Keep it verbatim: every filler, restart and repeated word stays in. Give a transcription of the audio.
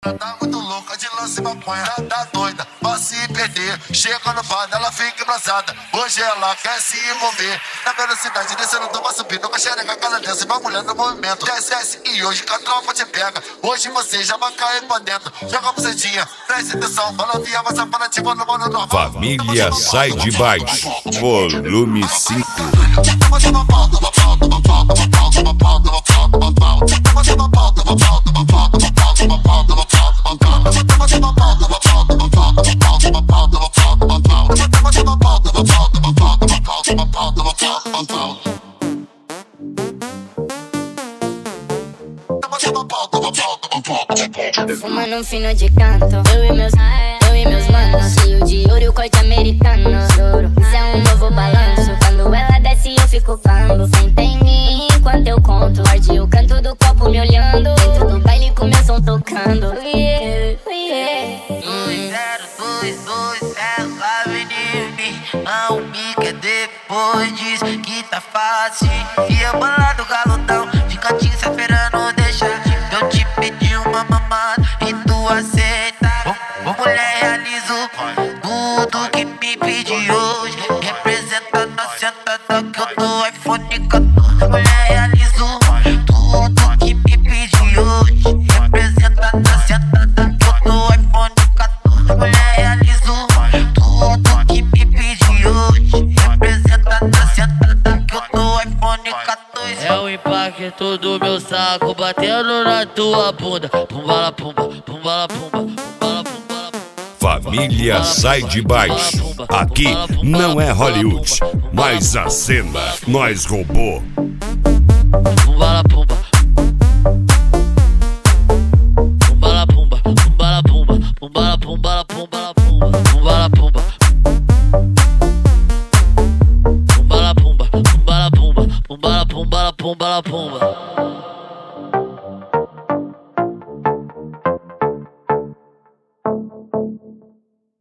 Tá muito louca de lance e maconha, tá, tá doida pra se perder. Chega no bar, ela fica embrasada. Hoje ela quer se envolver. Na velocidade descendo, toma subindo com a xereca, aquela dança. Vai mulher no movimento, desce, desce. E hoje que a tropa te pega. Hoje você já vai cair pra dentro. Joga a bucetinha, presta atenção. Balanceia, mas aparativa no mano normal. Família Sai de Baixo, volume cinco. Toma, toma pau, toma pau, toma pau, toma pau, toma pau, toma pau, toma pau. Toma, toma pau, toma pau, toma pau, toma pau, toma pau, toma pau. Fumando um fino de canto, eu e meus, eu e meus manos. Cheio de ouro e o corte americano. Isso é um novo balanço. Quando ela desce eu fico cambo. Senta em mim enquanto eu conto. Morde o canto do copo me olhando. Dentro do baile com meu som tocando. Yeah, yeah. dois zero dois dois zero, sabe de mim. Não me quer depois diz que tá fácil. E eu bolado galudão, de cantinho se esperando deixar. Eu te pedi uma mamada e tu aceita. Ô, ô mulher, realizo tudo que me pedi hoje. Representa na sentada que eu tô iPhone quatorze. Mulher, realizo tudo que me pedi hoje. Representa na sentada que eu tô iPhone quatorze. Mulher, realizo tudo que me pedi hoje. Representa na sentada que eu tô iPhone quatorze. É o impacto do meu saco batendo na tua bunda. Pumbala pumba, pumbala pumba, pumbala pumbala. Família Sai de Baixo. Aqui não é Hollywood, mas a cena nós roubou. Pumbala pumba, pumbala pumba, pumbala pumba, pumbala pumbala pumbala pumba, pumbala pumba, pumbala pumba, pumbala pumba, pumbala pumbala pumbala pumba.